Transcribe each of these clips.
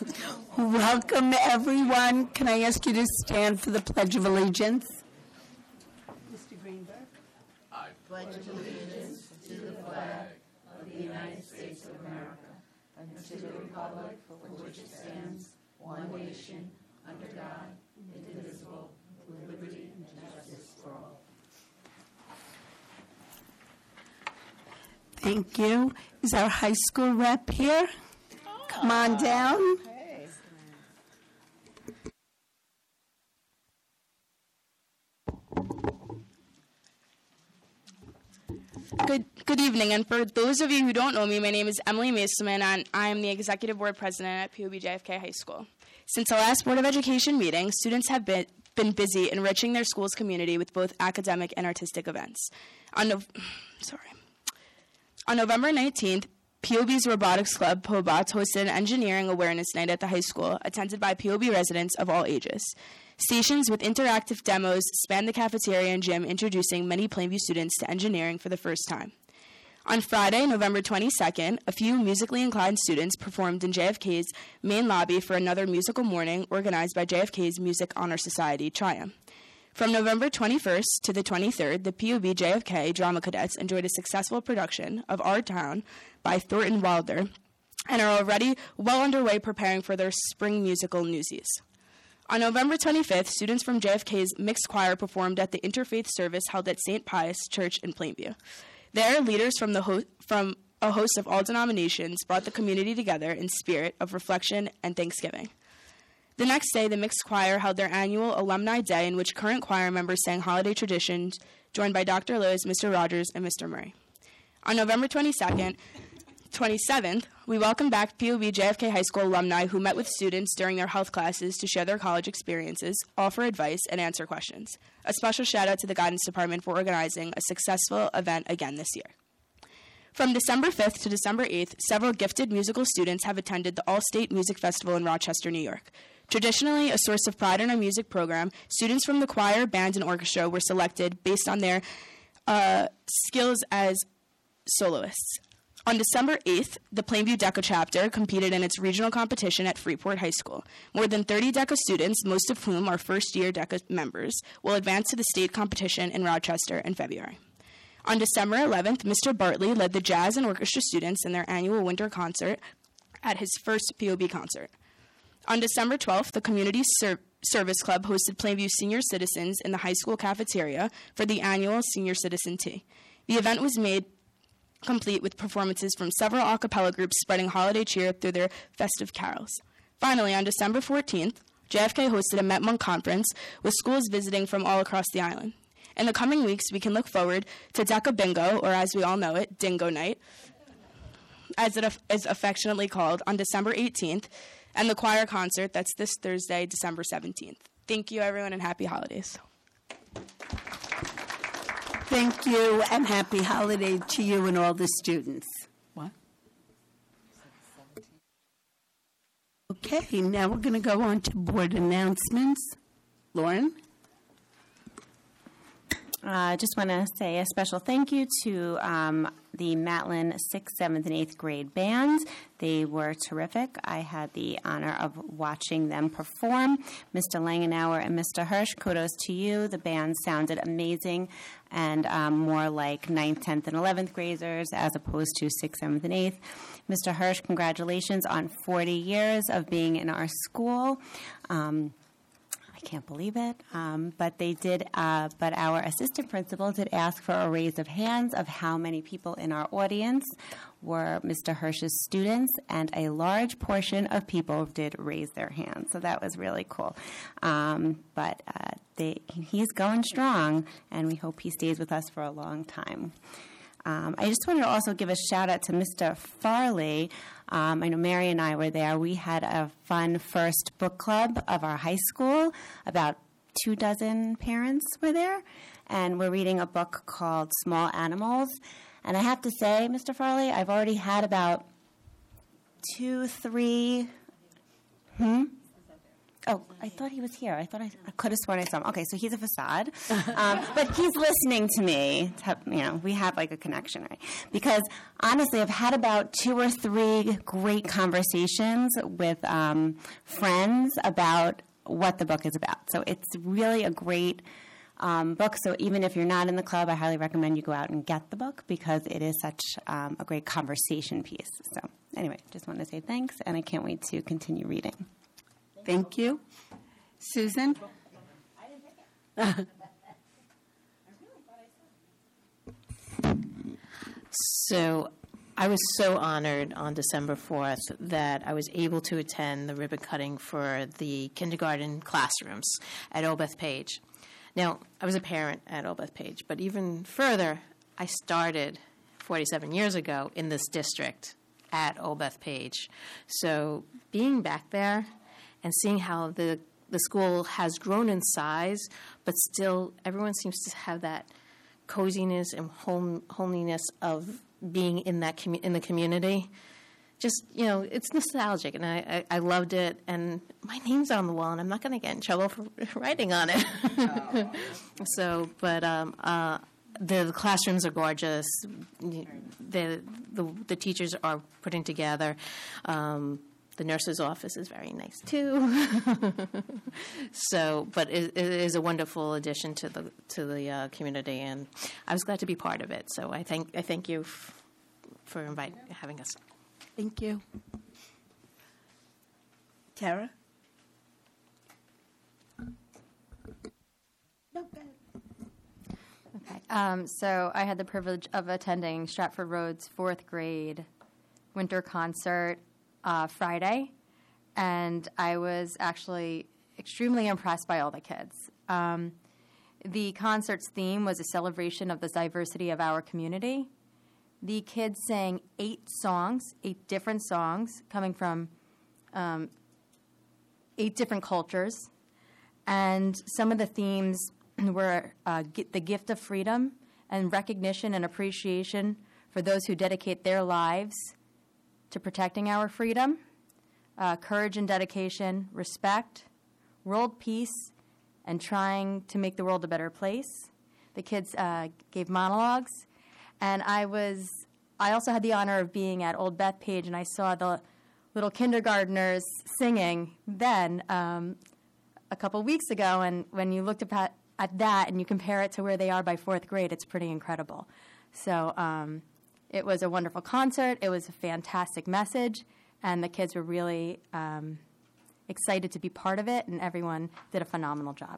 Welcome, everyone. Can I ask you to stand for the Pledge of Allegiance? Mr. Greenberg. I pledge allegiance to the flag of the United States of America and to the republic for which it stands, one nation, under God, indivisible, with liberty and justice for all. Thank you. Is our high school rep here? Come on down. Good evening, and for those of you who don't know me, my name is Emily Masterman, and I am the Executive Board President at POB JFK High School. Since the last Board of Education meeting, students have been busy enriching their school's community with both academic and artistic events. On November 19th, POB's Robotics Club, POBOTS, hosted an Engineering Awareness Night at the high school, attended by POB residents of all ages. Stations with interactive demos spanned the cafeteria and gym, introducing many Plainview students to engineering for the first time. On Friday, November 22nd, a few musically inclined students performed in JFK's main lobby for another musical morning organized by JFK's Music Honor Society, Triumph. From November 21st to the 23rd, the POB JFK Drama Cadets enjoyed a successful production of Our Town by Thornton Wilder and are already well underway preparing for their spring musical Newsies. On November 25th, students from JFK's mixed choir performed at the interfaith service held at St. Pius Church in Plainview. There, leaders from a host of all denominations brought the community together in spirit of reflection and thanksgiving. The next day, the mixed choir held their annual Alumni Day, in which current choir members sang holiday traditions, joined by Dr. Liz, Mr. Rogers, and Mr. Murray. On November 27th, we welcomed back POB JFK High School alumni who met with students during their health classes to share their college experiences, offer advice, and answer questions. A special shout out to the Guidance Department for organizing a successful event again this year. From December 5th to December 8th, several gifted musical students have attended the All-State Music Festival in Rochester, New York. Traditionally a source of pride in our music program, students from the choir, band, and orchestra were selected based on their skills as soloists. On December 8th, the Plainview DECA chapter competed in its regional competition at Freeport High School. More than 30 DECA students, most of whom are first-year DECA members, will advance to the state competition in Rochester in February. On December 11th, Mr. Bartley led the jazz and orchestra students in their annual winter concert at his first POB concert. On December 12th, the Community Service Club hosted Plainview senior citizens in the high school cafeteria for the annual Senior Citizen Tea. The event was made complete with performances from several a cappella groups spreading holiday cheer through their festive carols. Finally, on December 14th, JFK hosted a Met-Monk conference with schools visiting from all across the island. In the coming weeks, we can look forward to DECA Bingo, or as we all know it, Dingo Night, as it is affectionately called, on December 18th, and the choir concert that's this Thursday, December 17th. Thank you, everyone, and happy holidays. Thank you, and happy holiday to you and all the students. What? Okay, now we're going to go on to board announcements. Lauren? I just want to say a special thank you to the Matlin 6th, 7th, and 8th grade bands. They were terrific. I had the honor of watching them perform. Mr. Langenauer and Mr. Hirsch, kudos to you. The band sounded amazing and more like 9th, 10th, and 11th graders as opposed to 6th, 7th, and 8th. Mr. Hirsch, congratulations on 40 years of being in our school. I can't believe it, but they did. But our assistant principal did ask for a raise of hands of how many people in our audience were Mr. Hirsch's students, and a large portion of people did raise their hands. So that was really cool. But he's going strong, and we hope he stays with us for a long time. I just wanted to also give a shout out to Mr. Farley. I know Mary and I were there. We had a fun first book club of our high school. About 24 parents were there, and we're reading a book called Small Animals. And I have to say, Mr. Farley, I've already had about 2, 3. Oh, I thought he was here. I could have sworn I saw him. Okay, so he's a facade. But he's listening to me. We have like a connection, right? Because honestly, I've had about 2 or 3 great conversations with friends about what the book is about. So it's really a great book. So even if you're not in the club, I highly recommend you go out and get the book because it is such a great conversation piece. So anyway, just want to say thanks, and I can't wait to continue reading. Thank you. Susan? So I was so honored on December 4th that I was able to attend the ribbon cutting for the kindergarten classrooms at Old Bethpage. Now, I was a parent at Old Bethpage, but even further, I started 47 years ago in this district at Old Bethpage. So being back there and seeing how the school has grown in size, but still everyone seems to have that coziness and homeliness of being in that in the community. Just, it's nostalgic, and I loved it. And my name's on the wall, and I'm not going to get in trouble for writing on it. So, but the classrooms are gorgeous. The teachers are putting together. The nurse's office is very nice too. So, but it is a wonderful addition to the community, and I was glad to be part of it. So I thank you for having us. Thank you. Tara? No, go ahead. Okay. So I had the privilege of attending Stratford Road's 4th grade winter concert Friday, and I was actually extremely impressed by all the kids. The concert's theme was a celebration of the diversity of our community. The kids sang 8 different songs, coming from 8 different cultures. And some of the themes were the gift of freedom and recognition and appreciation for those who dedicate their lives to protecting our freedom, courage and dedication, respect, world peace, and trying to make the world a better place. The kids gave monologues. And I also had the honor of being at Old Bethpage, and I saw the little kindergartners singing then a couple weeks ago. And when you looked at that and you compare it to where they are by 4th grade, it's pretty incredible. So it was a wonderful concert. It was a fantastic message, and the kids were really excited to be part of it, and everyone did a phenomenal job.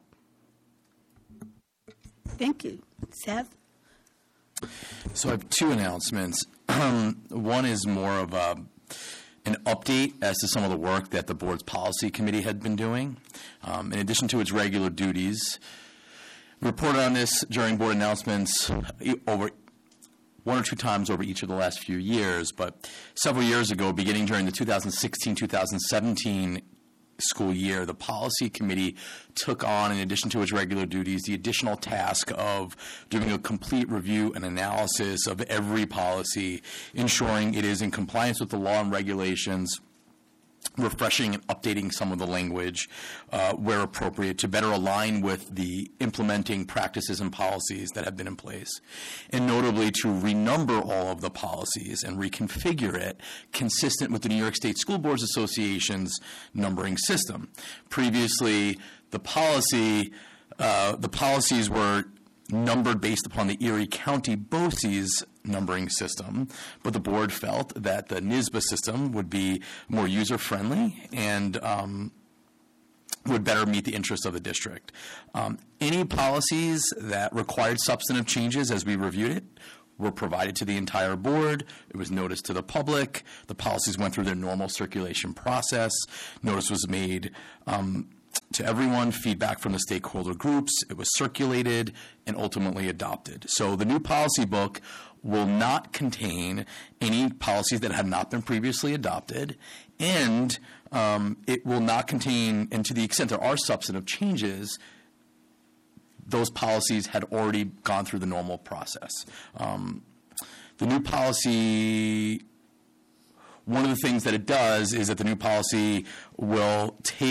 Thank you. Seth? So I have 2 announcements. One is more of an update as to some of the work that the board's policy committee had been doing. In addition to its regular duties, we reported on this during board announcements over 1 or 2 times over each of the last few years, but several years ago, beginning during the 2016-2017 school year, the policy committee took on, in addition to its regular duties, the additional task of doing a complete review and analysis of every policy, ensuring it is in compliance with the law and regulations, refreshing and updating some of the language where appropriate to better align with the implementing practices and policies that have been in place, and notably to renumber all of the policies and reconfigure it consistent with the New York State School Boards Association's numbering system. Previously, the policies were numbered based upon the Erie County BOCES numbering system, but the board felt that the NYSBA system would be more user-friendly and would better meet the interests of the district. Any policies that required substantive changes as we reviewed it were provided to the entire board. It was noticed to the public. The policies went through their normal circulation process. Notice was made to everyone, feedback from the stakeholder groups. It was circulated and ultimately adopted. So the new policy book will not contain any policies that have not been previously adopted, and it will not contain, and to the extent there are substantive changes, those policies had already gone through the normal process. The new policy, one of the things that it does is that the new policy will take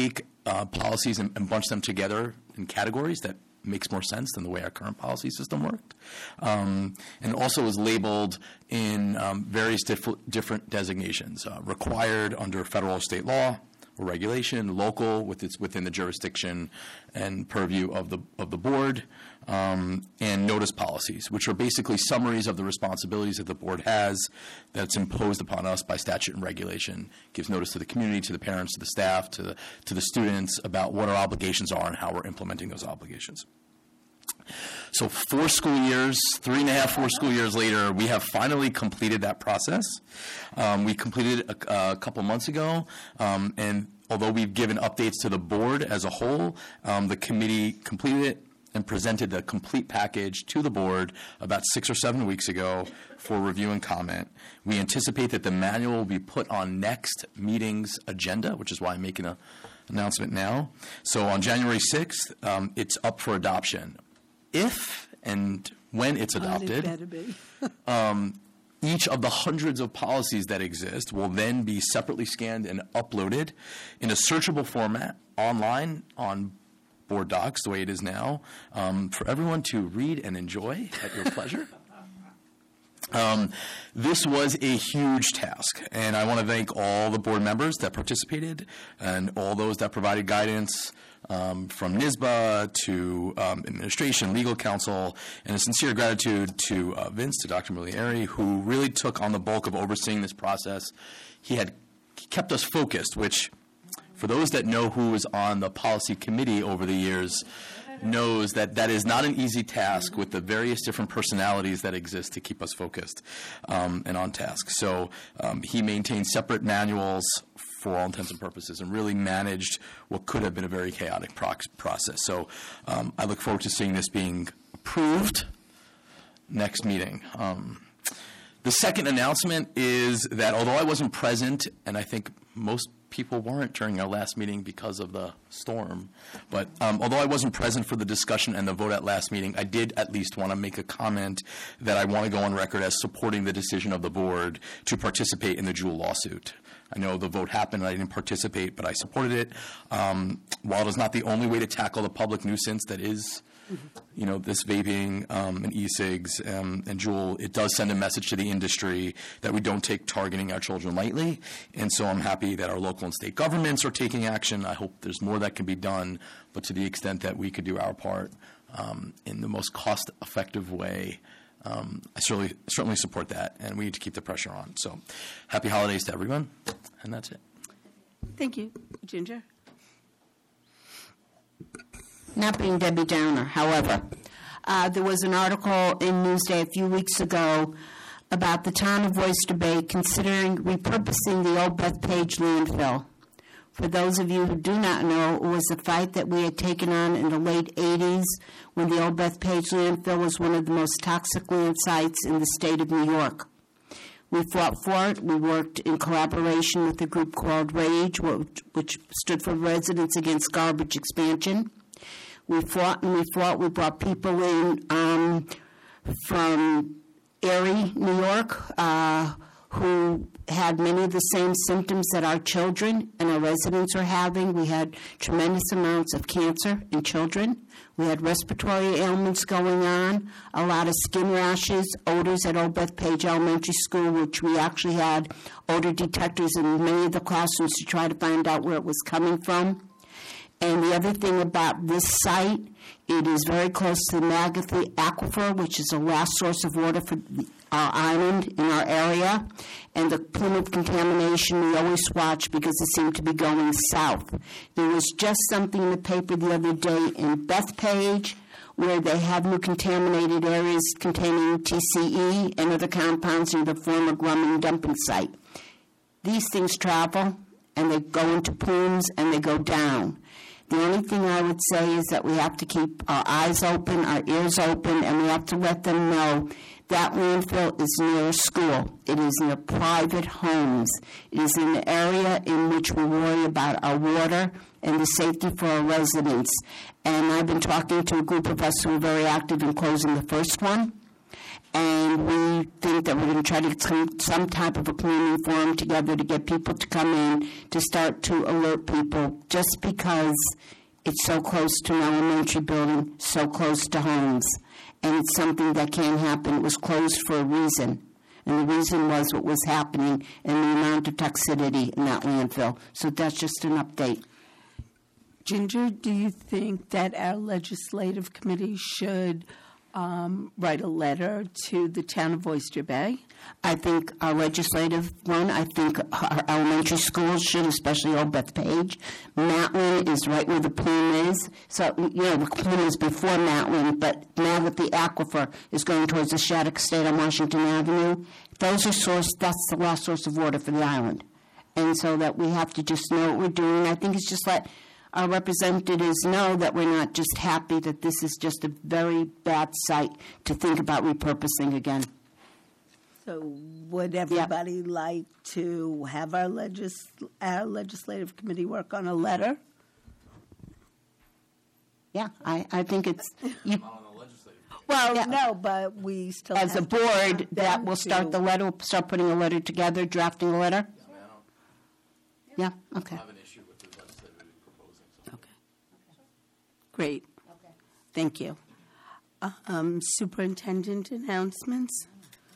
policies and bunched them together in categories that makes more sense than the way our current policy system worked. And also was labeled in various different designations, required under federal or state law or regulation, local within the jurisdiction and purview of the board, and notice policies, which are basically summaries of the responsibilities that the board has that's imposed upon us by statute and regulation. Gives notice to the community, to the parents, to the staff, to the students about what our obligations are and how we're implementing those obligations. So 4 school years, 4 school years later, we have finally completed that process. We completed it a couple months ago, and although we've given updates to the board as a whole, the committee completed it and presented the complete package to the board about 6 or 7 weeks ago for review and comment. We anticipate that the manual will be put on next meeting's agenda, which is why I'm making an announcement now. So on January 6th, it's up for adoption. If and when it's adopted, each of the hundreds of policies that exist will then be separately scanned and uploaded in a searchable format online on Board Docs, the way it is now, for everyone to read and enjoy at your pleasure. This was a huge task, and I want to thank all the board members that participated and all those that provided guidance, from NYSBA to administration, legal counsel, and a sincere gratitude to Vince, to Dr. Milieri, who really took on the bulk of overseeing this process. He kept us focused, which, for those that know who was on the policy committee over the years, knows that that is not an easy task with the various different personalities that exist to keep us focused and on task. So he maintained separate manuals for all intents and purposes and really managed what could have been a very chaotic process. So I look forward to seeing this being approved next meeting. The second announcement is that although I wasn't present, and I think most people weren't during our last meeting because of the storm, but although I wasn't present for the discussion and the vote at last meeting, I did at least want to make a comment that I want to go on record as supporting the decision of the board to participate in the Juul lawsuit. I know the vote happened and I didn't participate, but I supported it. While it is not the only way to tackle the public nuisance that is, this vaping and e-cigs and Juul, it does send a message to the industry that we don't take targeting our children lightly. And so I'm happy that our local and state governments are taking action. I hope there's more that can be done, but to the extent that we could do our part in the most cost-effective way, I certainly support that, and we need to keep the pressure on. So happy holidays to everyone, and that's it. Thank you. Ginger? Not being Debbie Downer, however, there was an article in Newsday a few weeks ago about the town of Oyster Bay considering repurposing the old Bethpage landfill. For those of you who do not know, it was a fight that we had taken on in the late 80s when the old Bethpage landfill was one of the most toxic land sites in the state of New York. We fought for it. We worked in collaboration with a group called RAGE, which stood for Residents Against Garbage Expansion. We fought and we fought. We brought people in from Erie, New York, who had many of the same symptoms that our children and our residents are having. We had tremendous amounts of cancer in children. We had respiratory ailments going on, a lot of skin rashes, odors at Old Bethpage Elementary School, which we actually had odor detectors in many of the classrooms to try to find out where it was coming from. And the other thing about this site, it is very close to the Magathie Aquifer, which is the last source of water for our island in our area. And the plume of contamination we always watch because it seemed to be going south. There was just something in the paper the other day in Bethpage where they have new contaminated areas containing TCE and other compounds in the former Grumman dumping site. These things travel, and they go into plumes, and they go down. The only thing I would say is that we have to keep our eyes open, our ears open, and we have to let them know that landfill is near a school. It is near private homes. It is in the area in which we worry about our water and the safety for our residents. And I've been talking to a group of us who are very active in closing the first one. and we think that we're going to try to get some type of a community forum together to get people to come in to start to alert people, just because it's so close to an elementary building, so close to homes, and it's something that can't happen. It was closed for a reason, and the reason was what was happening and the amount of toxicity in that landfill. So that's just an update. Ginger, do you think that our legislative committee should write a letter to the town of Oyster Bay? I think our legislative one, I think our elementary schools should, especially Old Bethpage. Matlin is right where the plume is. So, the plume is before Matlin, but now that the aquifer is going towards the Shattuck Estate on Washington Avenue, that's the last source of water for the island. And so that we have to just know what we're doing. I think it's just let our representatives know that we're not just happy that this is just a very bad site to think about repurposing again. So would everybody like to have our legislative committee work on a letter? Yeah, I think it's... Well, Yeah. no, but we still As a have to board, have that them will start to- the letter, we'll start putting a letter together, drafting a letter? Yeah, okay. Great. Thank you. Superintendent announcements?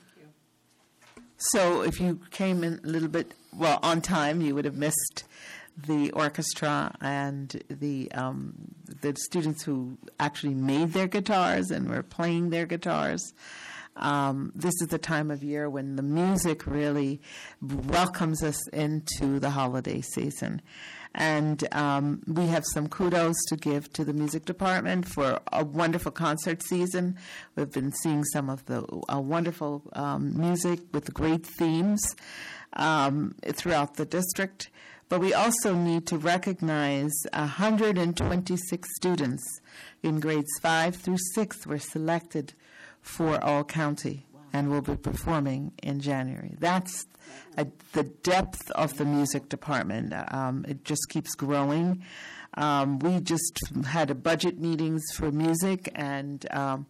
So if you came in a little bit, on time, you would have missed the orchestra and the students who actually made their guitars and were playing their guitars. This is the time of year when the music really welcomes us into the holiday season. And we have some kudos to give to the music department for a wonderful concert season. We've been seeing some of the wonderful music with great themes throughout the district. But we also need to recognize 126 students in grades 5 through 6 were selected for All County and will be performing in January. That's the depth of the music department. It just keeps growing. We just had a budget meetings for music, and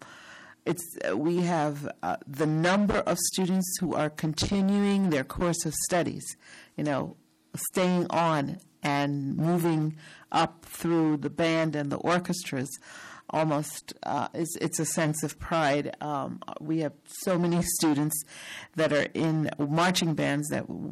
we have the number of students who are continuing their course of studies, staying on and moving up through the band and the orchestras. Almost, it's a sense of pride. We have so many students that are in marching band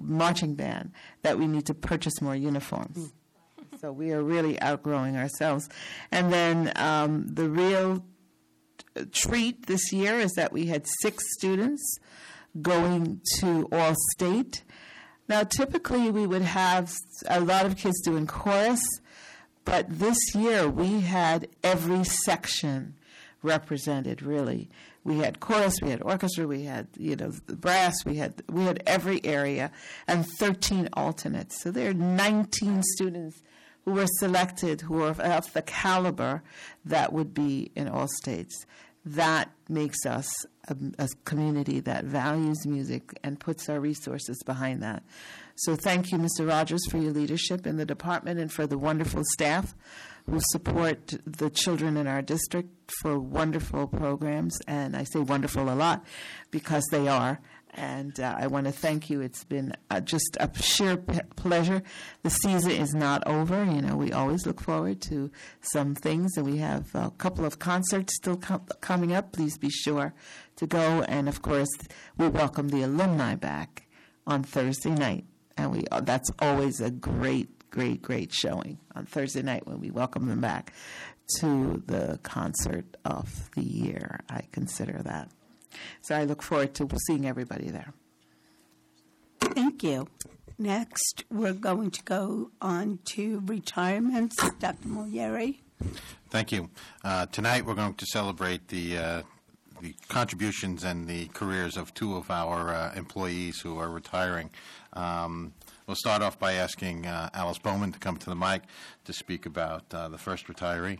that we need to purchase more uniforms. So we are really outgrowing ourselves. And then the real treat this year is that we had 6 students going to All State. Now, typically we would have a lot of kids doing chorus, but this year we had every section represented, really. We had chorus, we had orchestra, we had the brass, we had every area, and 13 alternates. So there are 19 students who were selected who are of the caliber that would be in All States. That makes us a community that values music and puts our resources behind that. So thank you, Mr. Rogers, for your leadership in the department and for the wonderful staff who support the children in our district for wonderful programs. And I say wonderful a lot because they are. And I want to thank you. It's been just a sheer pleasure. The season is not over. We always look forward to some things, and we have a couple of concerts still coming up. Please be sure to go. And, of course, we welcome the alumni back on Thursday night. And that's always a great showing on Thursday night when we welcome them back to the concert of the year. I consider that. So I look forward to seeing everybody there. Thank you. Next, we're going to go on to retirements. Dr. Molieri. Thank you. Tonight we're going to celebrate the contributions and the careers of 2 of our employees who are retiring. We'll start off by asking Alice Bowman to come to the mic to speak about the first retiree.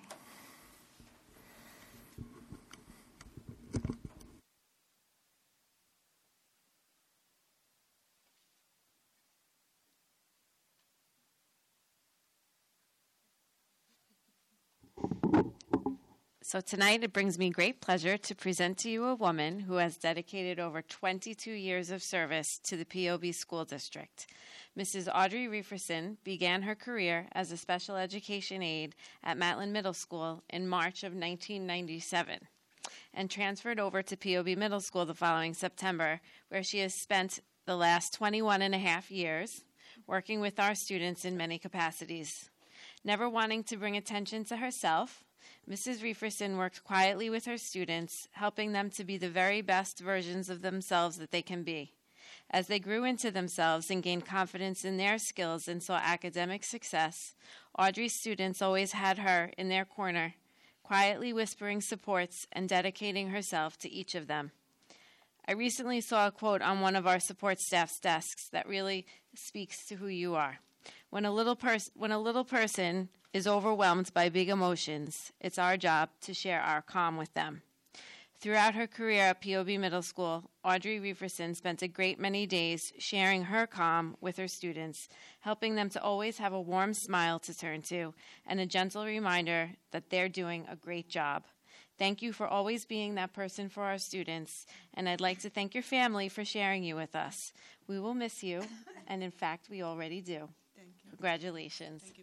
So tonight it brings me great pleasure to present to you a woman who has dedicated over 22 years of service to the POB School District. Mrs. Audrey Referson began her career as a special education aide at Matlin Middle School in March of 1997 and transferred over to POB Middle School the following September, where she has spent the last 21 and a half years working with our students in many capacities. Never wanting to bring attention to herself, Mrs. Referson worked quietly with her students, helping them to be the very best versions of themselves that they can be. As they grew into themselves and gained confidence in their skills and saw academic success, Audrey's students always had her in their corner, quietly whispering supports and dedicating herself to each of them. I recently saw a quote on one of our support staff's desks that really speaks to who you are. When a little person is overwhelmed by big emotions, it's our job to share our calm with them. Throughout her career at POB Middle School, Audrey Referson spent a great many days sharing her calm with her students, helping them to always have a warm smile to turn to and a gentle reminder that they're doing a great job. Thank you for always being that person for our students, and I'd like to thank your family for sharing you with us. We will miss you, and in fact, we already do. Thank you. Congratulations. Thank you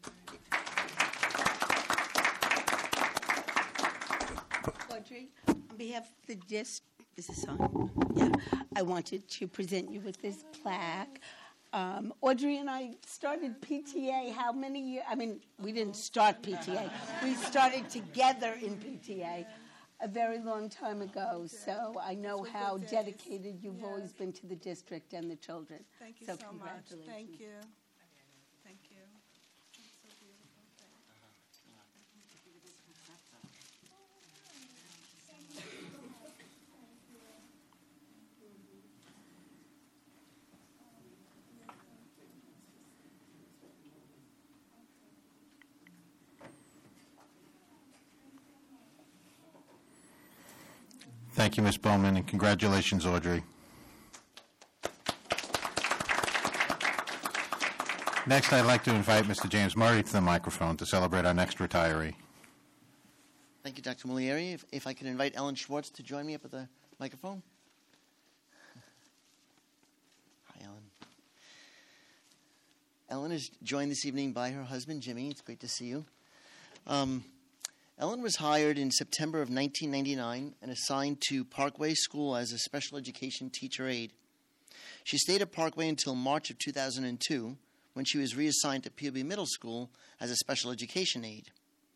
very much. Audrey, on behalf of the district, is this on? Yeah. I wanted to present you with this plaque. Audrey and I started PTA how many years? I mean, we didn't start PTA. We started together in PTA a very long time ago. So I know how dedicated you've always been to the district and the children. Thank you so so much. Congratulations. Thank you. Thank you. That's so beautiful. Thank you, Ms. Bowman, and congratulations, Audrey. Next, I'd like to invite Mr. James Murray to the microphone to celebrate our next retiree. Thank you, Dr. Mulieri. If I could invite Ellen Schwartz to join me up at the microphone. Hi, Ellen. Ellen is joined this evening by her husband, Jimmy. It's great to see you. Ellen was hired in September of 1999 and assigned to Parkway School as a special education teacher aide. She stayed at Parkway until March of 2002, when she was reassigned to POB Middle School as a special education aide.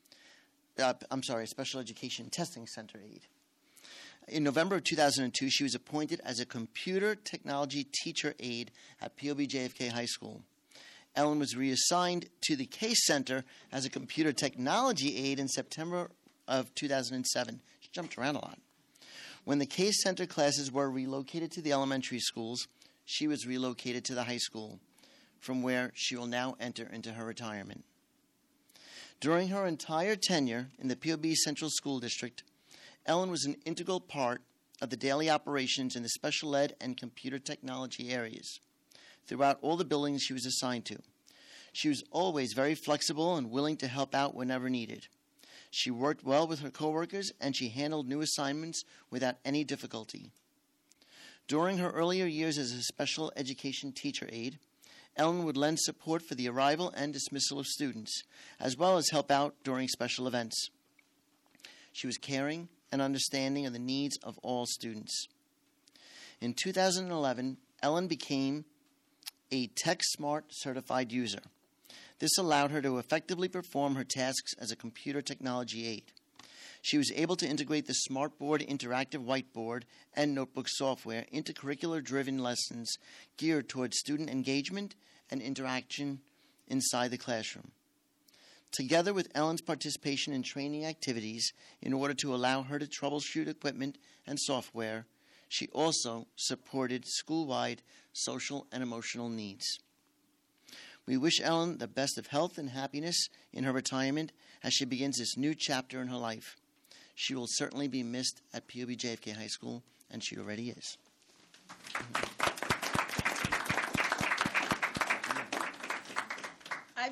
Special education testing center aide. In November of 2002, she was appointed as a computer technology teacher aide at POB JFK High School. Ellen was reassigned to the Case Center as a computer technology aide in September of 2007. She jumped around a lot. When the Case Center classes were relocated to the elementary schools, she was relocated to the high school, from where she will now enter into her retirement. During her entire tenure in the POB Central School District, Ellen was an integral part of the daily operations in the special ed and computer technology areas throughout all the buildings she was assigned to. She was always very flexible and willing to help out whenever needed. She worked well with her coworkers, and she handled new assignments without any difficulty. During her earlier years as a special education teacher aide, Ellen would lend support for the arrival and dismissal of students, as well as help out during special events. She was caring and understanding of the needs of all students. In 2011, Ellen became a TechSmart certified user. This allowed her to effectively perform her tasks as a computer technology aide. She was able to integrate the SmartBoard interactive whiteboard and notebook software into curricular-driven lessons geared towards student engagement and interaction inside the classroom. Together with Ellen's participation in training activities in order to allow her to troubleshoot equipment and software, she also supported school-wide social and emotional needs. We wish Ellen the best of health and happiness in her retirement as she begins this new chapter in her life. She will certainly be missed at POB JFK High School, and she already is. I've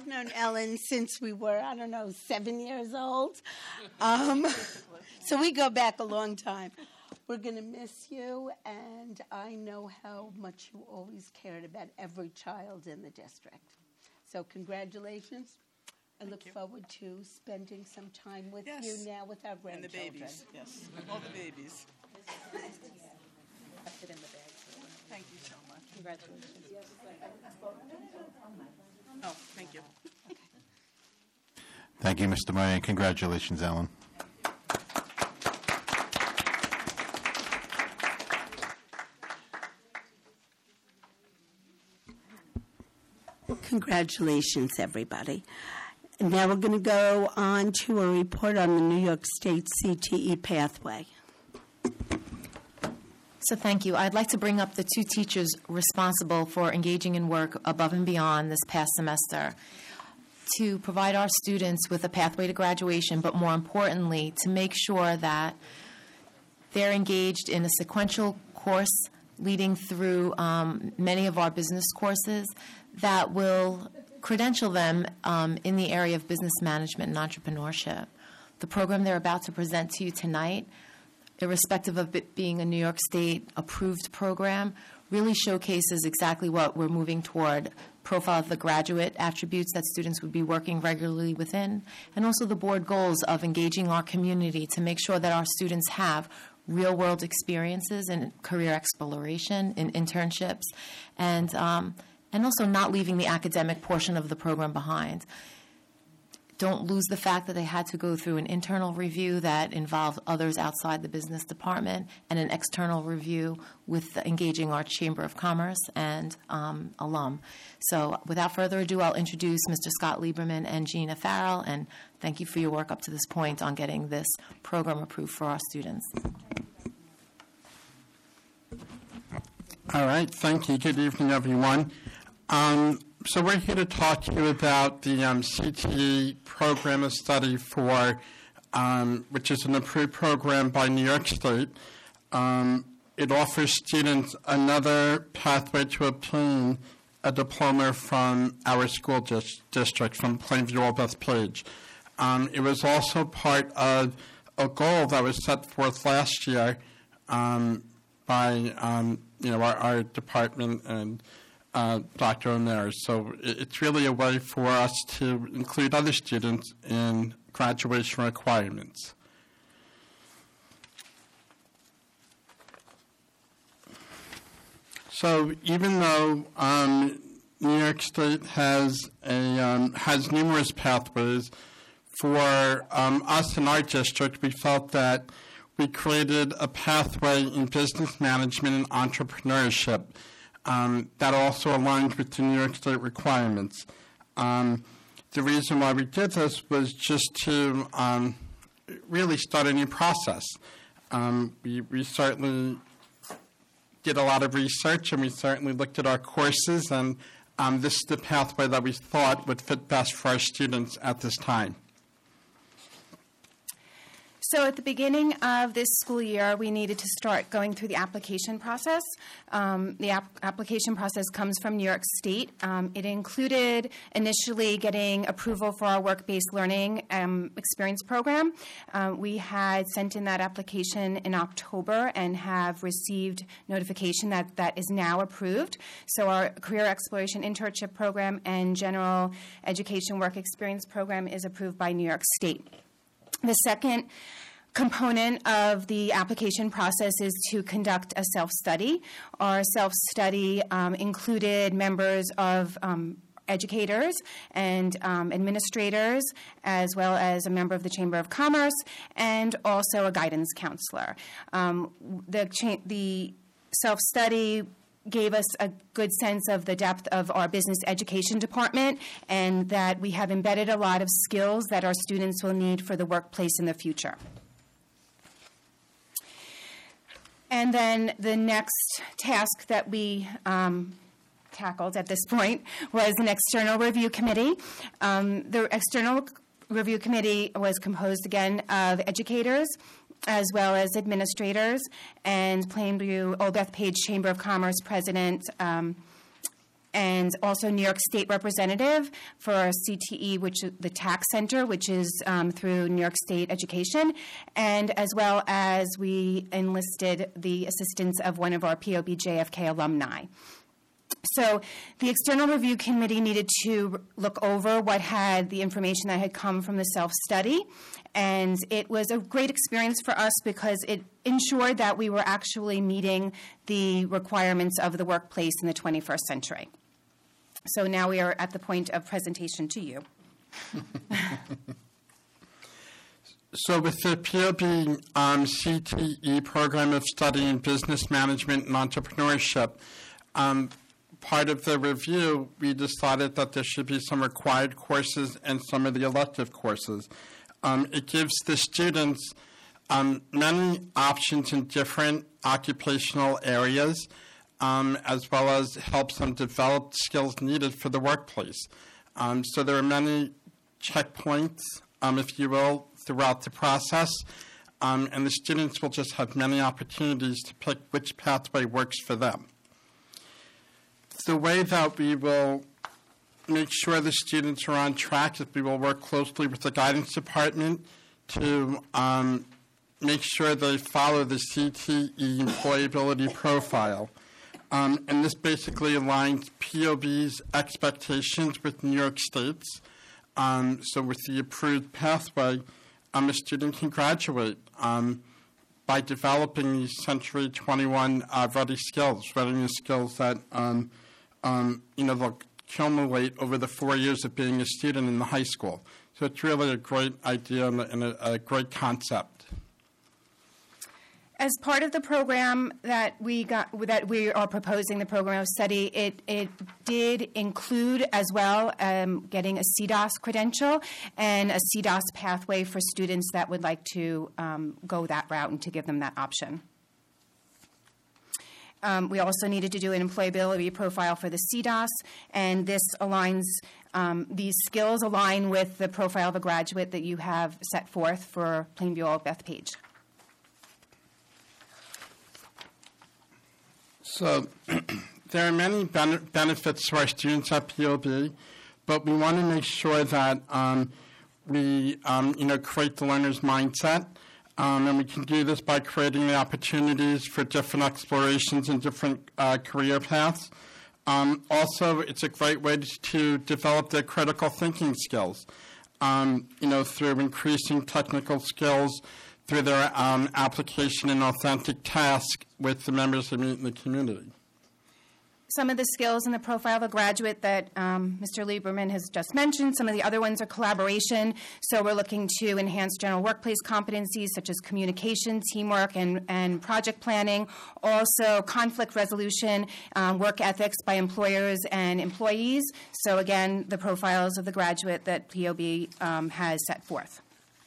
I've known Ellen since we were, 7 years old. So we go back a long time. We're going to miss you, and I know how much you always cared about every child in the district. So congratulations. I look forward to spending some time with you now with our grandchildren. And the babies, yes, all the babies. Put it in the bag. Thank you so much. Congratulations. Oh, thank you. Thank you, Mr. Murray, and congratulations, Ellen. Congratulations, everybody. Now we're going to go on to a report on the New York State CTE pathway. So thank you. I'd like to bring up the two teachers responsible for engaging in work above and beyond this past semester to provide our students with a pathway to graduation, but more importantly, to make sure that they're engaged in a sequential course leading through many of our business courses that will credential them in the area of business management and entrepreneurship. The program they're about to present to you tonight, irrespective of it being a New York State approved program, really showcases exactly what we're moving toward: profile of the graduate attributes that students would be working regularly within, and also the board goals of engaging our community to make sure that our students have real-world experiences in career exploration, in internships, and also not leaving the academic portion of the program behind. Don't lose the fact that they had to go through an internal review that involved others outside the business department and an external review with engaging our Chamber of Commerce and alum. So without further ado, I'll introduce Mr. Scott Lieberman and Gina Farrell, and thank you for your work up to this point on getting this program approved for our students. All right, thank you. Good evening, everyone. So we're here to talk to you about the CTE program of study for, which is an approved program by New York State. It offers students another pathway to obtain a diploma from our school district, from Plainview Old Bethpage. It was also part of a goal that was set forth last year by our department and Dr. O'Meara. So it's really a way for us to include other students in graduation requirements. So even though New York State has numerous pathways, for us in our district, we felt that we created a pathway in business management and entrepreneurship that also aligned with the New York State requirements. The reason why we did this was just to really start a new process. We certainly did a lot of research, and we certainly looked at our courses, and this is the pathway that we thought would fit best for our students at this time. So at the beginning of this school year, we needed to start going through the application process. The application process comes from New York State. It included initially getting approval for our work-based learning experience program. We had sent in that application in October and have received notification that that is now approved. So our career exploration internship program and general education work experience program is approved by New York State. The second component of the application process is to conduct a self-study. Our self-study included members of educators and administrators, as well as a member of the Chamber of Commerce, and also a guidance counselor. The self-study gave us a good sense of the depth of our business education department, and that we have embedded a lot of skills that our students will need for the workplace in the future. And then the next task that we tackled at this point was an external review committee. The external review committee was composed again of educators, as well as administrators, and Plainview Old Bethpage Chamber of Commerce president and also New York State representative for CTE, which is the tax center, which is through New York State Education, and as well as we enlisted the assistance of one of our POB JFK alumni. So the external review committee needed to look over what had the information that had come from the self-study, and it was a great experience for us because it ensured that we were actually meeting the requirements of the workplace in the 21st century. So now we are at the point of presentation to you. So with the POB CTE program of study in business management and entrepreneurship, part of the review, we decided that there should be some required courses and some of the elective courses. It gives the students many options in different occupational areas, as well as helps them develop skills needed for the workplace. So there are many checkpoints, if you will, throughout the process, and the students will just have many opportunities to pick which pathway works for them. The way that we will make sure the students are on track is we will work closely with the guidance department to make sure they follow the CTE employability profile. And this basically aligns POB's expectations with New York State's. So with the approved pathway, a student can graduate by developing these Century 21 readiness skills that they'll accumulate over the 4 years of being a student in the high school. So it's really a great idea and a great concept. As part of the program that we are proposing, the program of study, it did include as well getting a CDOS credential and a CDOS pathway for students that would like to go that route and to give them that option. We also needed to do an employability profile for the CDOS, and this aligns, these skills align with the profile of a graduate that you have set forth for Plainview Old Bethpage. So there are many benefits to our students at POB, but we want to make sure that we create the learner's mindset. And we can do this by creating the opportunities for different explorations and different career paths. Also, it's a great way to develop their critical thinking skills, through increasing technical skills, through their application and authentic task with the members they meet in the community. Some of the skills in the profile of a graduate that Mr. Lieberman has just mentioned, some of the other ones are collaboration. So we're looking to enhance general workplace competencies such as communication, teamwork, and project planning. Also conflict resolution, work ethics by employers and employees. So again, the profiles of the graduate that POB has set forth.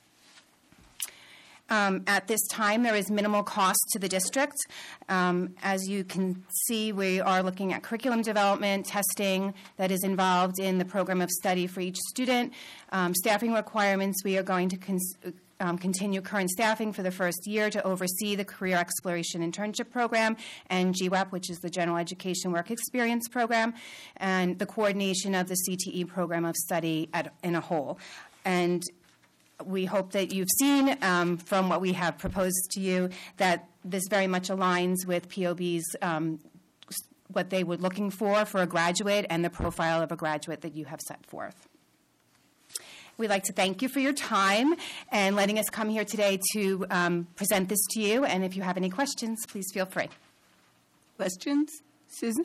At this time, there is minimal cost to the district. As you can see, we are looking at curriculum development, testing that is involved in the program of study for each student. Staffing requirements, we are going to continue current staffing for the first year to oversee the Career Exploration Internship Program and GWEP, which is the General Education Work Experience Program, and the coordination of the CTE program of study in a whole. And we hope that you've seen from what we have proposed to you that this very much aligns with POB's what they were looking for a graduate and the profile of a graduate that you have set forth. We'd like to thank you for your time and letting us come here today to present this to you. And if you have any questions, please feel free. Questions? Susan?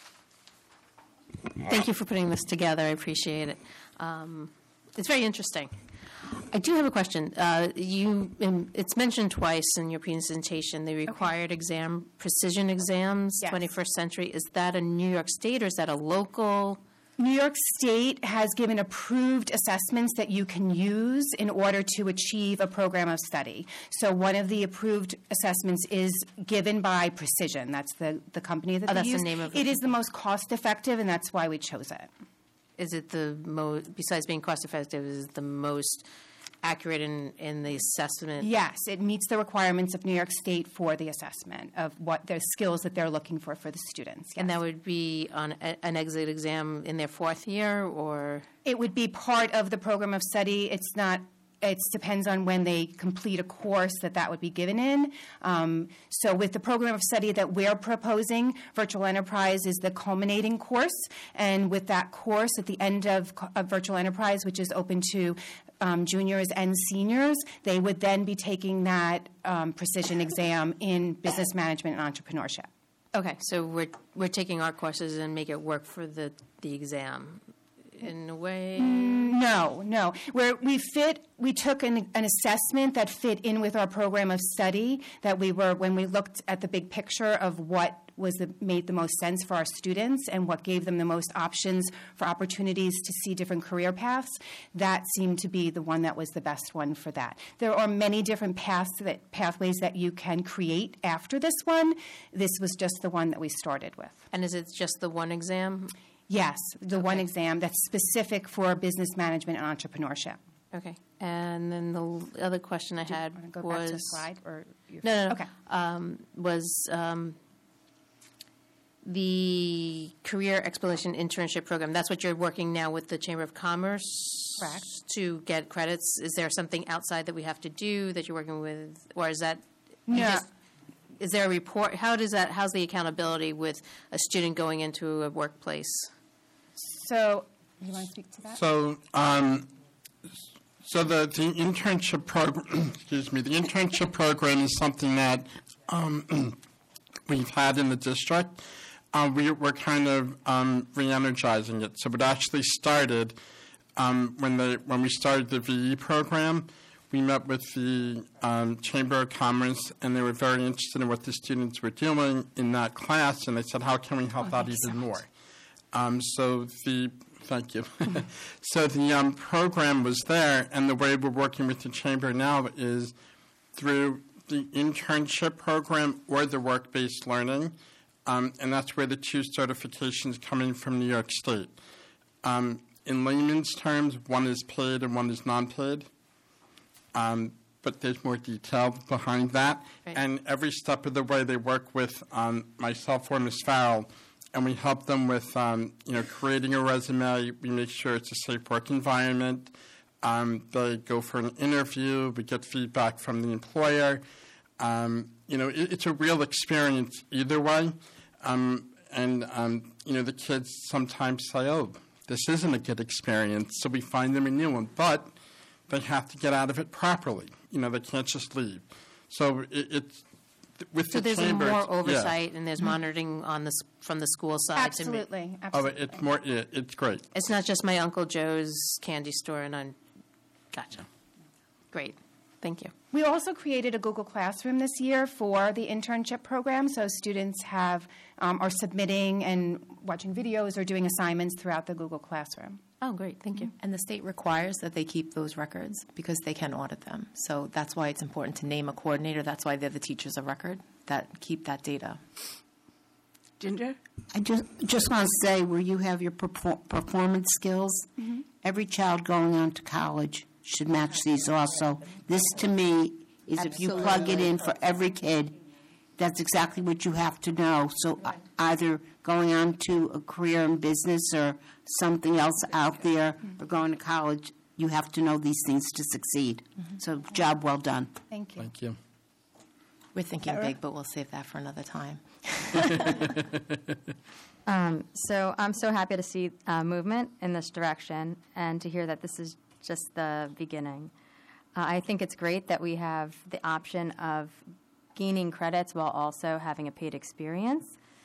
Thank you for putting this together. I appreciate it. It's very interesting. I do have a question. It's mentioned twice in your presentation, the required exam, precision exams, Yes. 21st century. Is that a New York State or is that a local? New York State has given approved assessments that you can use in order to achieve a program of study. So one of the approved assessments is given by Precision. That's the company that they That's use. the name of it. It is the most cost effective, and that's why we chose it. is it the most, besides being cost effective, is it the most accurate in the assessment? Yes, it meets the requirements of New York State for the assessment of what the skills that they're looking for the students. Yes. And that would be on an exit exam in their fourth year, or? It would be part of the program of study. It's not. It depends on when they complete a course that would be given in. So with the program of study that we're proposing, Virtual Enterprise is the culminating course. And with that course, at the end of Virtual Enterprise, which is open to juniors and seniors, they would then be taking that precision exam in business management and entrepreneurship. Okay, so we're taking our courses and make it work for the exam. In a way? No. We took an assessment that fit in with our program of study when we looked at the big picture of what made the most sense for our students and what gave them the most options for opportunities to see different career paths. That seemed to be the one that was the best one for that. There are many different pathways that you can create after this one. This was just the one that we started with. And is it just the one exam? Yes, the one exam that's specific for business management and entrepreneurship. Okay. And then the other question I had go was... back to the slide? Or No. Okay. Was the Career Exploration Internship Program. That's what you're working now with the Chamber of Commerce? Correct. To get credits. Is there something outside that we have to do that you're working with? Or is that... No. Is there a report? How's the accountability with a student going into a workplace? So, you want to speak to that? So, the internship program, the internship program is something that we've had in the district. We're kind of re-energizing it. So it actually started when we started the VE program. We met with the Chamber of Commerce, and they were very interested in what the students were doing in that class, and they said, how can we help out even more? Thank you. So the program was there, and the way we're working with the Chamber now is through the internship program or the work-based learning, and that's where the two certifications come in from New York State. In layman's terms, one is paid and one is non-paid. But there's more detail behind that. Right. And every step of the way they work with myself or Ms. Farrell, and we help them with creating a resume. We make sure it's a safe work environment. They go for an interview. We get feedback from the employer. It's a real experience either way. The kids sometimes say, oh, this isn't a good experience, so we find them a new one. But they have to get out of it properly. They can't just leave. So it's with the chamber. So there's more oversight and there's monitoring from the school side. Absolutely. It's more. It's great. It's not just my Uncle Joe's candy store, and I'm. Gotcha. Great. Thank you. We also created a Google Classroom this year for the internship program, so students are submitting and watching videos or doing assignments throughout the Google Classroom. Oh, great. Thank you. And the state requires that they keep those records because they can audit them. So that's why it's important to name a coordinator. That's why they're the teachers of record that keep that data. Ginger? I just want to say, where you have your performance skills, every child going on to college should match these also. This, to me, is if you plug it in for every kid, that's exactly what you have to know. So either going on to a career in business or something else out there or going to college, you have to know these things to succeed. So job well done. Thank you. Thank you. We're thinking big, but we'll save that for another time. So I'm so happy to see movement in this direction and to hear that this is just the beginning. I think it's great that we have the option of gaining credits while also having a paid experience.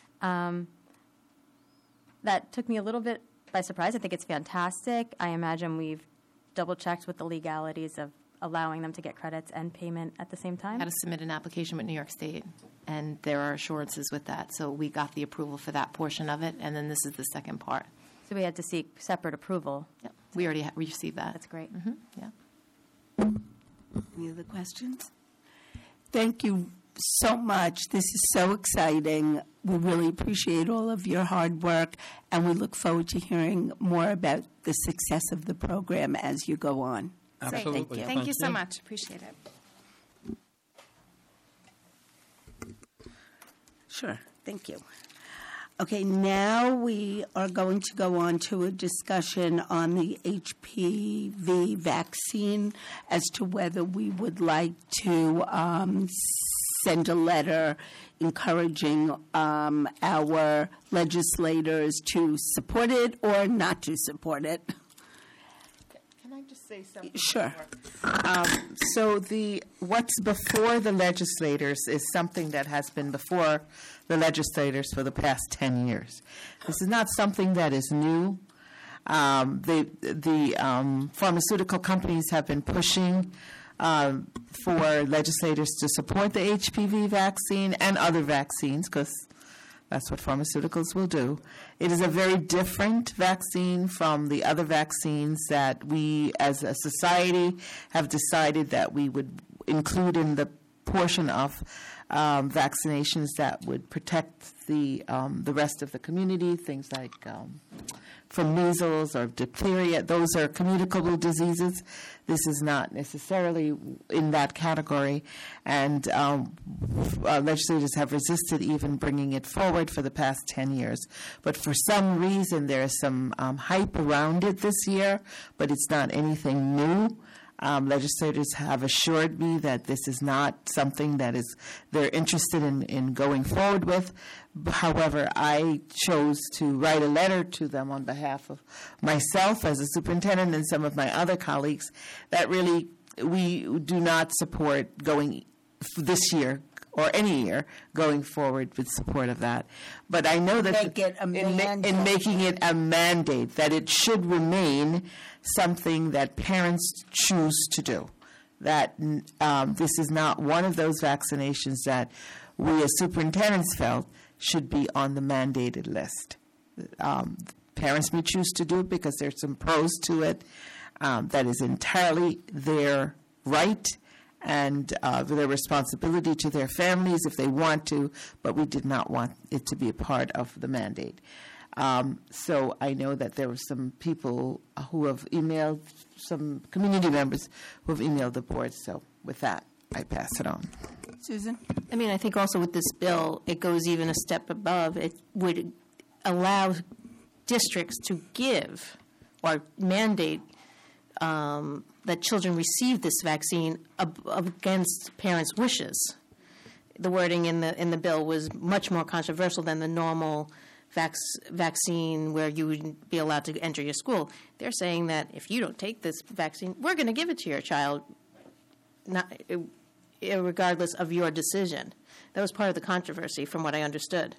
That took me a little bit by surprise. I think it's fantastic. I imagine we've double-checked with the legalities of allowing them to get credits and payment at the same time. I had to submit an application with New York State, and there are assurances with that. So we got the approval for that portion of it, and then this is the second part. So we had to seek separate approval. Yep. We already received that. That's great. Yeah. Any other questions? Thank you so much. This is so exciting. we really appreciate all of your hard work, and we look forward to hearing more about the success of the program as you go on. Absolutely. Thank you so much. Appreciate it. Sure. Thank you. Okay, now we are going to go on to a discussion on the HPV vaccine as to whether we would like to send a letter encouraging our legislators to support it or not to support it. Can I just say something? Sure. So what's before the legislators is something that has been before the legislators for the past 10 years. This is not something that is new. The pharmaceutical companies have been pushing for legislators to support the HPV vaccine and other vaccines, because that's what pharmaceuticals will do. It is a very different vaccine from the other vaccines that we as a society have decided that we would include in the portion of vaccinations that would protect the rest of the community, things like from measles or diphtheria. Those are communicable diseases. This is not necessarily in that category, and legislators have resisted even bringing it forward for the past 10 years. But for some reason, there is some hype around it this year, but it's not anything new. Legislators have assured me that this is not something that they're interested in going forward with. However, I chose to write a letter to them on behalf of myself as a superintendent and some of my other colleagues that really we do not support going this year or any year going forward with support of that. But I know that in making it a mandate, that it should remain something that parents choose to do. That this is not one of those vaccinations that we as superintendents felt should be on the mandated list. Parents may choose to do it because there's some pros to it. That is entirely their right and their responsibility to their families if they want to, but we did not want it to be a part of the mandate. So I know that there were some people who have emailed, some community members who have emailed the board. So with that, I pass it on. Susan? I mean, I think also with this bill, it goes even a step above. It would allow districts to give or mandate that children receive this vaccine against parents' wishes. The wording in the bill was much more controversial than the normal vaccine where you would be allowed to enter your school. They're saying that if you don't take this vaccine, we're going to give it to your child, regardless of your decision. That was part of the controversy, from what I understood.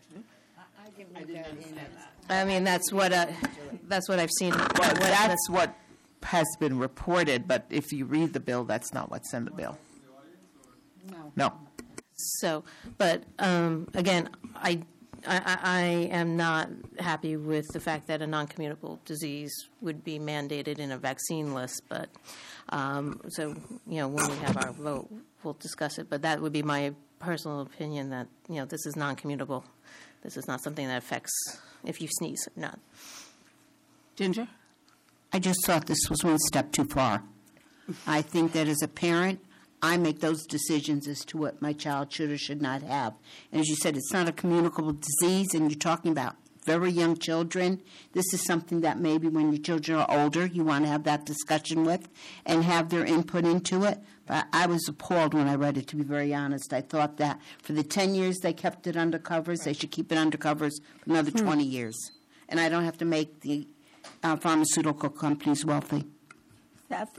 I mean, that's what I've seen. Well, that's what has been reported, but if you read the bill, that's not what's in the bill. No. So, but again, I am not happy with the fact that a non-communicable disease would be mandated in a vaccine list. But so, when we have our vote, we'll discuss it. But that would be my personal opinion that this is non-communicable. This is not something that affects if you sneeze or not. Ginger? I just thought this was one step too far. I think that as a parent, I make those decisions as to what my child should or should not have. And as you said, it's not a communicable disease, and you're talking about very young children. This is something that maybe when your children are older, you want to have that discussion with and have their input into it. But I was appalled when I read it, to be very honest. I thought that for the 10 years they kept it under covers, they should keep it under covers for another 20 years. And I don't have to make the pharmaceutical companies wealthy. Seth?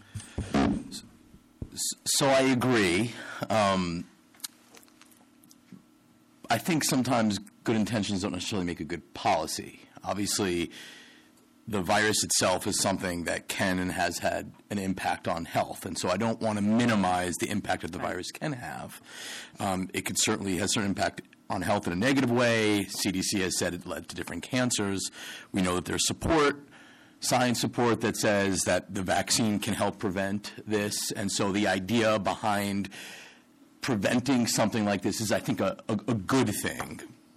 So I agree. I think sometimes good intentions don't necessarily make a good policy. Obviously, the virus itself is something that can and has had an impact on health, and so I don't want to minimize the impact that the virus can have. It could certainly has certain impact on health in a negative way. CDC has said it led to different cancers. We know that there's science support that says that the vaccine can help prevent this, and so the idea behind preventing something like this is, I think, a good thing.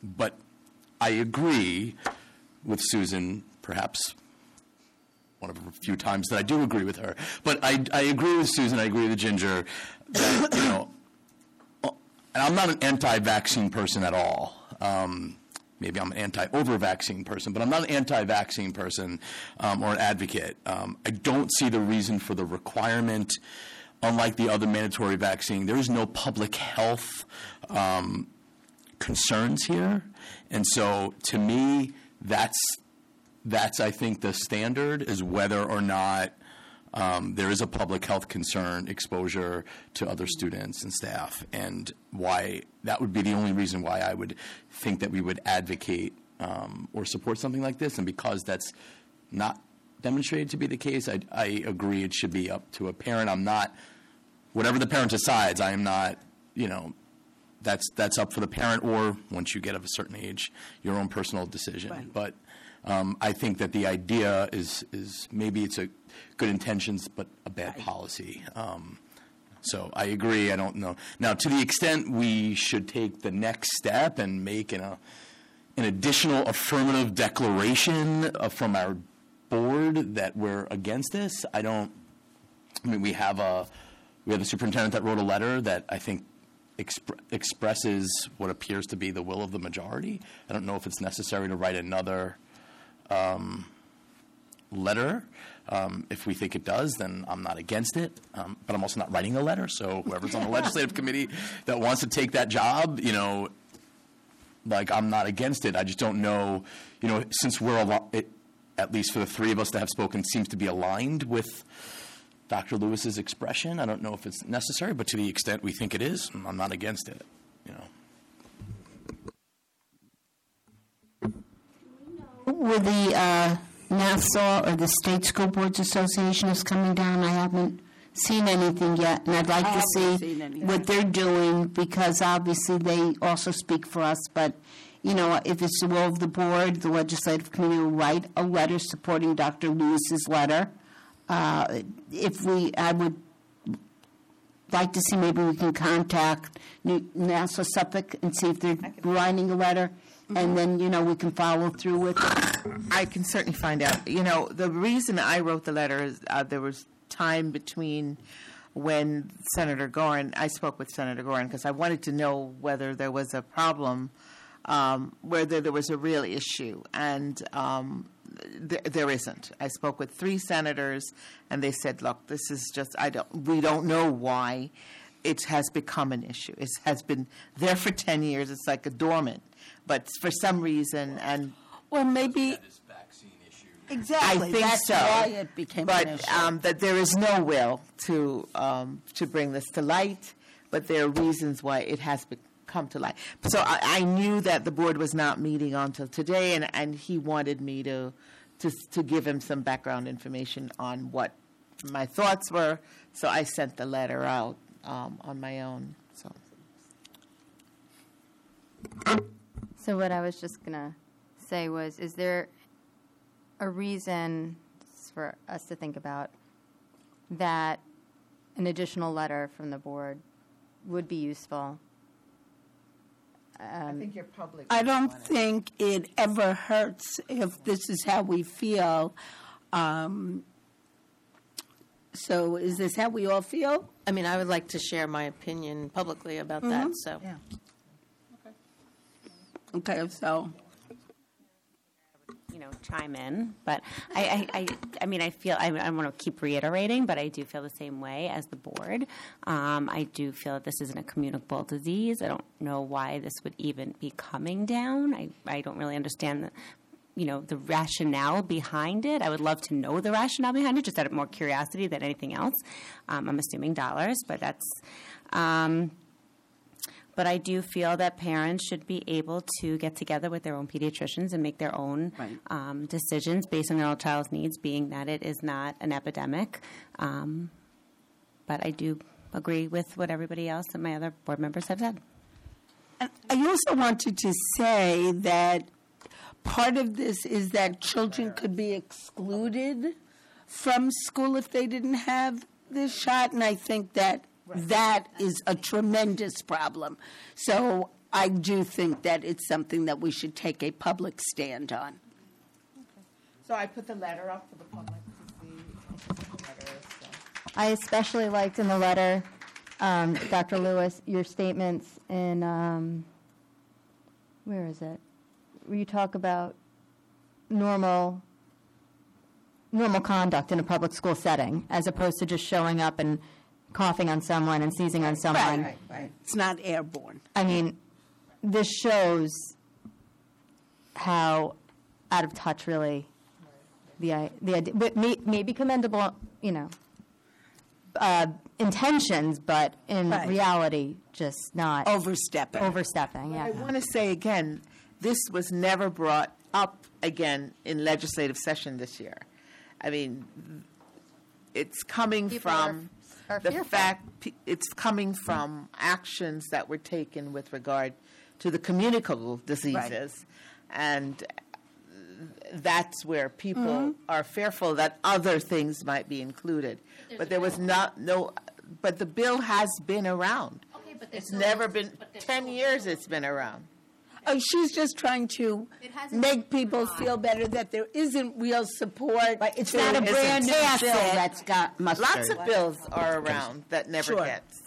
But I agree with Susan, perhaps one of the few times that I do agree with her. But I agree with Susan, I agree with Ginger, that, and I'm not an anti-vaccine person at all. Maybe I'm an anti-over-vaccine person, but I'm not an anti-vaccine person or an advocate. I don't see the reason for the requirement. Unlike the other mandatory vaccine, there is no public health concerns here. And so, to me, that's I think the standard is whether or not there is a public health concern exposure to other students and staff, and why that would be the only reason why I would think that we would advocate or support something like this. And because that's not demonstrated to be the case, I agree it should be up to a parent. I'm not, whatever the parent decides, I am not, that's up for the parent, or once you get of a certain age, your own personal decision. Right. But I think that the idea is maybe it's a good intentions, but a bad policy. So I agree. I don't know. Now, to the extent we should take the next step and make an additional affirmative declaration from our board that we're against this, we have the superintendent that wrote a letter that I think expresses what appears to be the will of the majority. I don't know if it's necessary to write another letter. If we think it does, then I'm not against it. But I'm also not writing a letter. So whoever's on the legislative committee that wants to take that job, I'm not against it. I just don't know, since we're at least for the three of us that have spoken, seems to be aligned with Dr. Lewis's expression. I don't know if it's necessary, but to the extent we think it is, I'm not against it. With the Nassau or the State School Boards Association is coming down, I haven't seen anything yet, and I'd like to see what they're doing, because obviously they also speak for us. But if it's the will of the board, the legislative committee will write a letter supporting Dr. Lewis's letter. I would like to see, maybe we can contact Nassau Suffolk and see if they're writing a letter, and then, we can follow through with it. I can certainly find out. The reason I wrote the letter is there was time between when I spoke with Senator Gorin, because I wanted to know whether there was a problem, whether there was a real issue, and there isn't. I spoke with 3 senators, and they said, look, this is just, we don't know why it has become an issue. It has been there for 10 years. It's like a dormant. But for some reason, and... Well, maybe... Exactly. I think that's so. Why it became an issue. But that there is no will to bring this to light, but there are reasons why it has come to light. So I knew that the board was not meeting until today, and he wanted me to give him some background information on what my thoughts were. So I sent the letter out on my own. So what I was just going to say was, is there a reason for us to think about that an additional letter from the board would be useful? I think you're public. I don't think it ever hurts if this is how we feel. So is this how we all feel? I mean, I would like to share my opinion publicly about that. So, yeah. Okay, so chime in, but I feel I want to keep reiterating, but I do feel the same way as the board. I do feel that this isn't a communicable disease. I don't know why this would even be coming down. I don't really understand the rationale behind it. I would love to know the rationale behind it, just out of more curiosity than anything else. I'm assuming dollars, but that's. But I do feel that parents should be able to get together with their own pediatricians and make their own decisions based on their own child's needs, being that it is not an epidemic. But I do agree with what everybody else and my other board members have said. And I also wanted to say that part of this is that children could be excluded from school if they didn't have this shot, and I think that that is a tremendous problem. So I do think that it's something that we should take a public stand on. So I put the letter up for the public to see. I especially liked in the letter, Dr. Lewis, your statements in, where is it? Where you talk about normal conduct in a public school setting, as opposed to just showing up and coughing on someone and sneezing on someone. Right. It's not airborne. I mean, this shows how out of touch really the idea, but maybe commendable, intentions, but in reality, just not overstepping. Yeah. I want to say again, this was never brought up again in legislative session this year. I mean, it's coming from the fact, it's coming from actions that were taken with regard to the communicable diseases. And that's where people are fearful that other things might be included. But there was but the bill has been around. Okay, but it's never been, 10 years it's been around. Oh, she's just trying to make people feel better that there isn't real support. It's not a brand new bill that's got mustard. Lots of bills are around that never gets.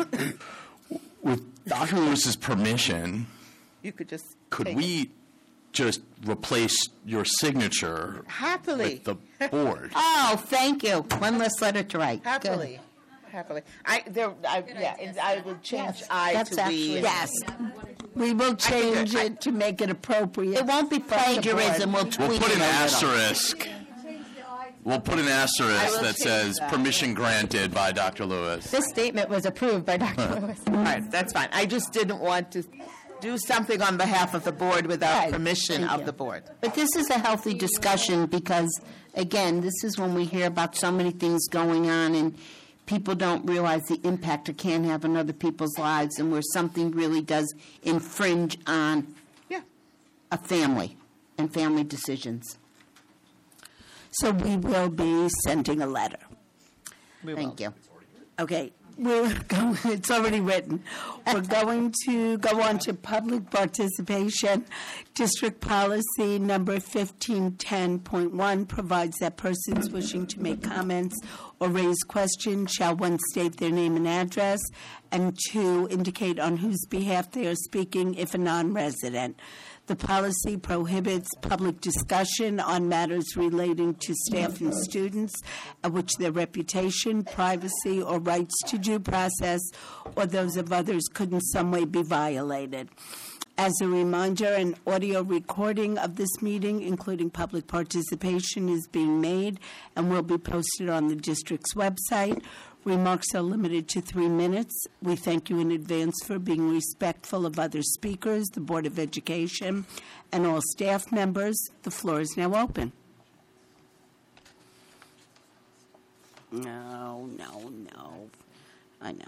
With Dr. Lewis's permission, You could just could we just replace your signature happily with the board? Oh, thank you. One less letter to write. Happily. Happily. I will change I That's to we. actually- Yes. We will change it to make it appropriate. It won't be plagiarism. We'll tweak We'll put it an a little. asterisk. We'll put an asterisk that says permission granted by Dr. Lewis. This statement was approved by Dr. Lewis. All right, that's fine. I just didn't want to do something on behalf of the board without permission of the board. But this is a healthy discussion because, again, this is when we hear about so many things going on and people don't realize the impact it can have on other people's lives and where something really does infringe on a family and family decisions. So we will be sending a letter. Thank you. Okay, it's already written. We're going to go on to public participation. District policy number 1510.1 provides that persons wishing to make comments or raise questions shall, one, state their name and address, and two, indicate on whose behalf they are speaking if a non-resident. The policy prohibits public discussion on matters relating to staff and students at which their reputation, privacy, or rights to due process or those of others could in some way be violated. As a reminder, an audio recording of this meeting, including public participation, is being made and will be posted on the district's website. Remarks are limited to 3 minutes. We thank you in advance for being respectful of other speakers, the Board of Education, and all staff members. The floor is now open. No. I know.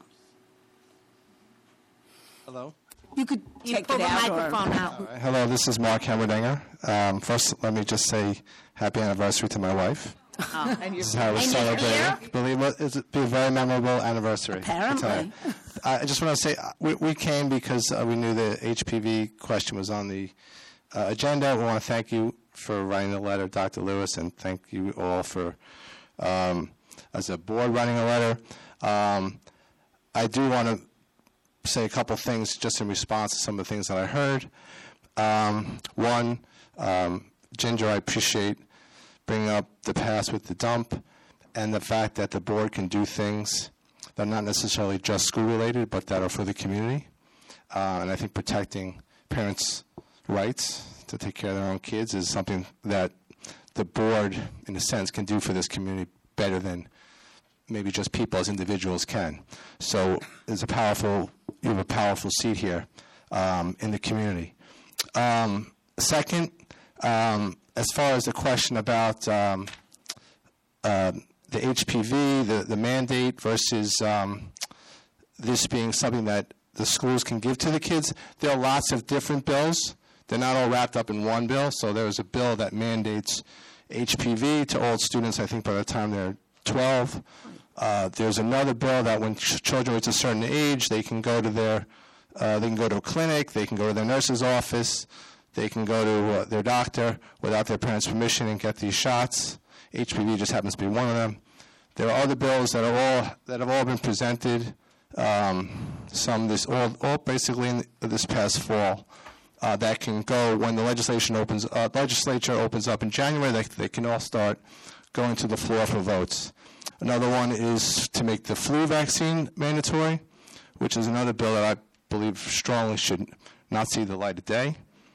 Hello? You could take it out. Hello, this is Mark Hammerdinger. First, let me just say happy anniversary to my wife. This is how we're celebrating. Believe it, it'll be a very memorable anniversary. Apparently. I just want to say we came because we knew the HPV question was on the agenda. We want to thank you for writing the letter, Dr. Lewis, and thank you all for, as a board, writing a letter. I do want to say a couple things just in response to some of the things that I heard. One, Ginger, I appreciate bringing up the past with the dump and the fact that the board can do things that are not necessarily just school-related, but that are for the community. And I think protecting parents' rights to take care of their own kids is something that the board, in a sense, can do for this community better than maybe just people as individuals can. So you have a powerful seat here in the community. Second, as far as the question about the HPV, the mandate versus this being something that the schools can give to the kids, there are lots of different bills. They're not all wrapped up in one bill. So there's a bill that mandates HPV to all students, I think, by the time they're 12. There's another bill that when children reach a certain age, they can go to their They can go to a clinic, they can go to their nurse's office, they can go to their doctor without their parents' permission and get these shots. HPV just happens to be one of them. There are other bills that have all been presented. All basically in this past fall that can go when the legislature opens up in January. They can all start going to the floor for votes. Another one is to make the flu vaccine mandatory, which is another bill that I believe strongly should not see the light of day.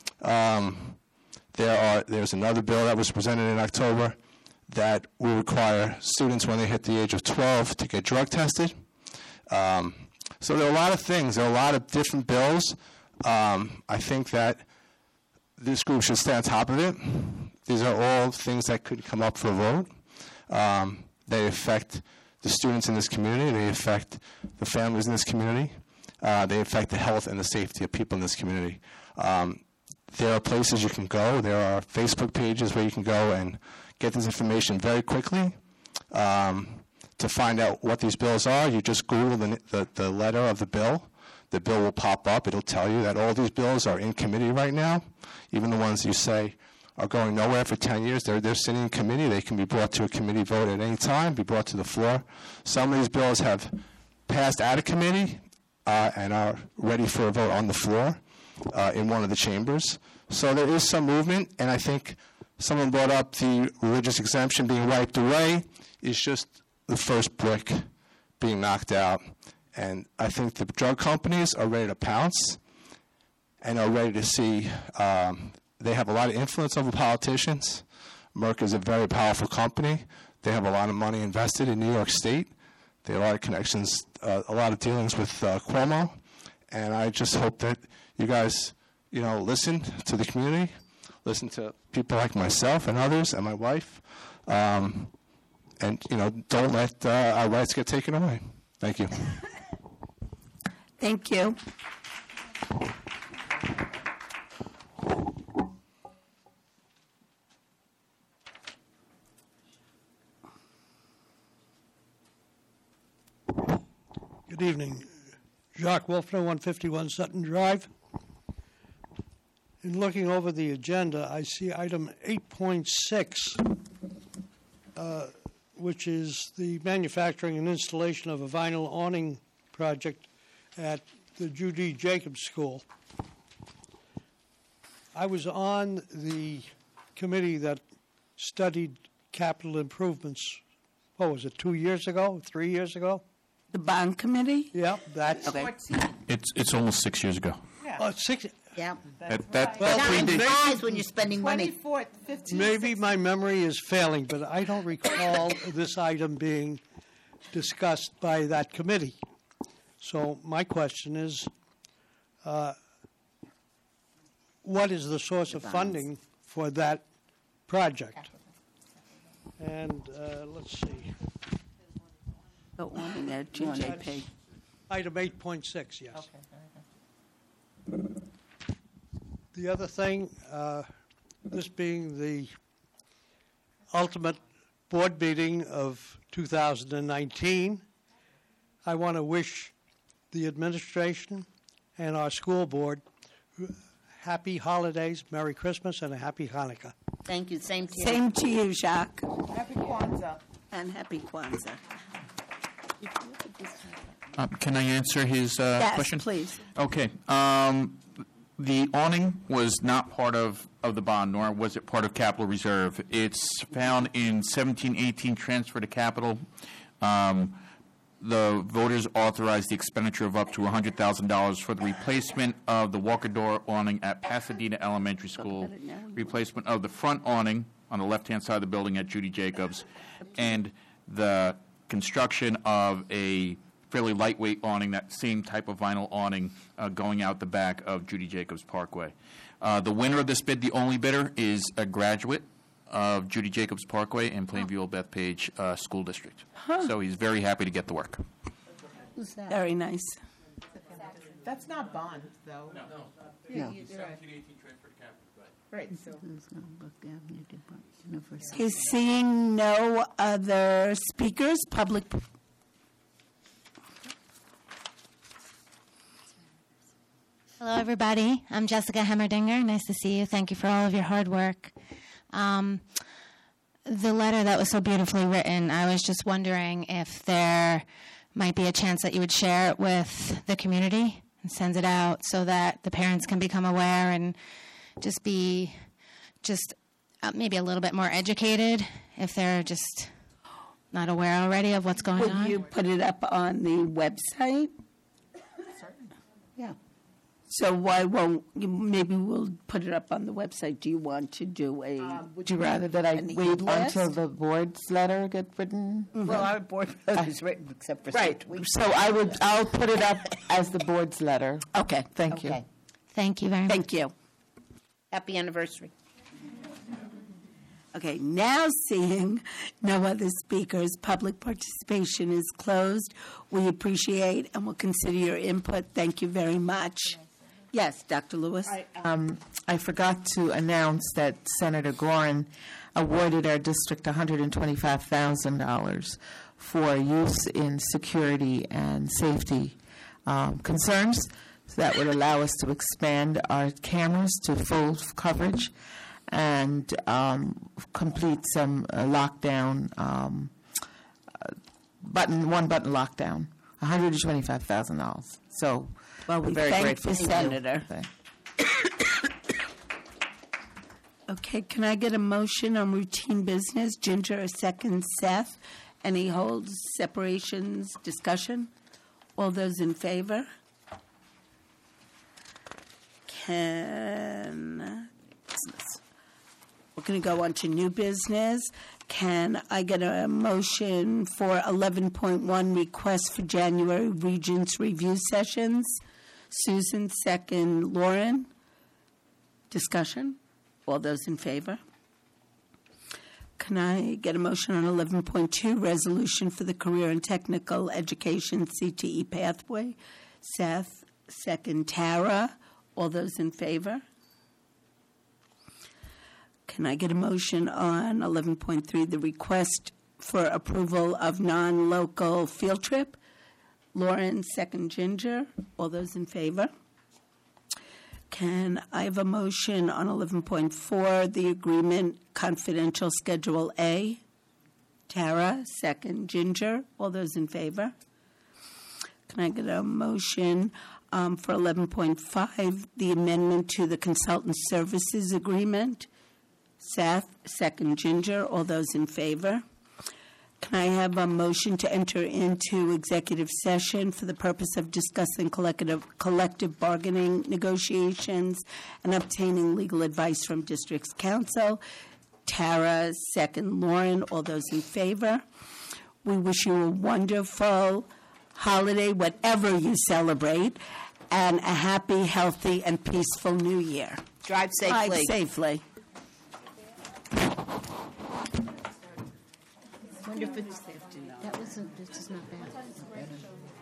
There's another bill that was presented in October that will require students when they hit the age of 12 to get drug tested. So there are a lot of things. There are a lot of different bills. I think that this group should stay on top of it. These are all things that could come up for a vote. They affect the students in this community. They affect the families in this community. They affect the health and the safety of people in this community. There are places you can go. There are Facebook pages where you can go and get this information very quickly. To find out what these bills are, you just Google the letter of the bill. The bill will pop up. It'll tell you that all these bills are in committee right now, even the ones you say are going nowhere for 10 years. They're sitting in committee. They can be brought to a committee vote at any time, be brought to the floor. Some of these bills have passed out of committee and are ready for a vote on the floor in one of the chambers. So there is some movement, and I think someone brought up the religious exemption being wiped away is just the first brick being knocked out. And I think the drug companies are ready to pounce and are ready to see they have a lot of influence over politicians. Merck is a very powerful company. They have a lot of money invested in New York State. They have a lot of connections, a lot of dealings with Cuomo. And I just hope that you guys, listen to the community, listen to people like myself and others and my wife, and, don't let our rights get taken away. Thank you. Thank you. Good evening. Jacques Wolfner, 151 Sutton Drive. In looking over the agenda, I see item 8.6, which is the manufacturing and installation of a vinyl awning project at the Judy Jacobs School. I was on the committee that studied capital improvements, 2 years ago, 3 years ago? The bond committee? Yeah, that's... Okay. It's almost 6 years ago. Yeah. 6... Yeah. Time flies when you're spending money. Maybe my memory is failing, but I don't recall this item being discussed by that committee. So my question is, what is the source of funding for that project? And let's see. The awning at GJP. Item 8.6, yes. Okay. The other thing, this being the ultimate board meeting of 2019, I want to wish the administration and our school board happy holidays, Merry Christmas, and a happy Hanukkah. Thank you. Same to you. Same to you, Jacques. Happy Kwanzaa. And happy Kwanzaa. Can I answer his question? Yes, please. Okay. The awning was not part of the bond, nor was it part of capital reserve. It's found in 1718 transfer to capital. The voters authorized the expenditure of up to $100,000 for the replacement of the Walker door awning at Pasadena Elementary School, replacement of the front awning on the left-hand side of the building at Judy Jacobs, and the construction of a fairly lightweight awning, that same type of vinyl awning going out the back of Judy Jacobs Parkway. The winner of this bid, the only bidder, is a graduate of Judy Jacobs Parkway in Plainview Old Bethpage School District. So he's very happy to get the work. Who's that? Very nice. That's not bond, though. No. No. 1718 transfer to capital. Right. So. Okay, seeing no other speakers, public. Hello, everybody. I'm Jessica Hemmerdinger. Nice to see you. Thank you for all of your hard work. The letter that was so beautifully written, I was just wondering if there might be a chance that you would share it with the community and send it out so that the parents can become aware and just be maybe a little bit more educated if they're just not aware already of what's going on. Will you put it up on the website? Yeah. So why won't you, maybe we'll put it up on the website. Do you want to do a Would you rather that I wait until the board's letter get written? Well, our board letter is written except for Right. So I'll put it up as the board's letter. Okay. Thank you. Thank you very much. Thank you. Happy anniversary. Okay, now seeing no other speakers, public participation is closed. We appreciate and will consider your input. Thank you very much. Yes, Dr. Lewis. I forgot to announce that Senator Gorin awarded our district $125,000 for use in security and safety concerns. So that would allow us to expand our cameras to full coverage and complete some lockdown, one button lockdown, $125,000. So well, we very thank grateful. the Senator. Okay, can I get a motion on routine business? Ginger, a second. Seth, any holds, separations, discussion? All those in favor? We're going to go on to new business. Can I get a motion for 11.1 request for January Regents review sessions? Susan, second. Lauren? Discussion? All those in favor? Can I get a motion on 11.2 resolution for the Career and Technical Education CTE pathway? Seth, second. Tara? All those in favor? Can I get a motion on 11.3, the request for approval of non-local field trip? Lauren, second. Ginger, all those in favor? Can I have a motion on 11.4, the agreement confidential Schedule A? Tara, second. Ginger, all those in favor? Can I get a motion for 11.5, the amendment to the consultant services agreement? Seth, second. Ginger, all those in favor? Can I have a motion to enter into executive session for the purpose of discussing collective bargaining negotiations and obtaining legal advice from district's counsel? Tara, second. Lauren, all those in favor? We wish you a wonderful holiday, whatever you celebrate, and a happy, healthy, and peaceful new year. Drive safely. Drive safely. Wonder if it's, that was, this is not bad.